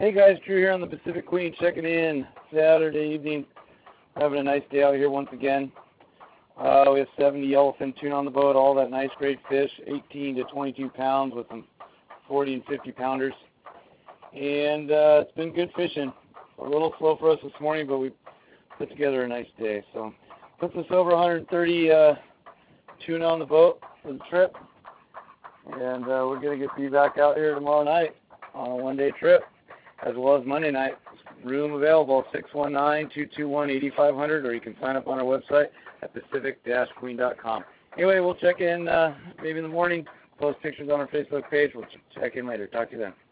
Hey guys, Drew here on the Pacific Queen, checking in Saturday evening. Having a nice day out here once again. We have 70 yellowfin tuna on the boat, all that nice great fish, 18 to 22 pounds with some 40 and 50 pounders. And it's been good fishing. A little slow for us this morning, but we put together a nice day. So puts us over 130 tuna on the boat for the trip. And we're going to get you back out here tomorrow night on a one-day trip, as well as Monday night. Room available, 619-221-8500, or you can sign up on our website at pacific-queen.com. Anyway, we'll check in maybe in the morning, post pictures on our Facebook page. We'll check in later. Talk to you then.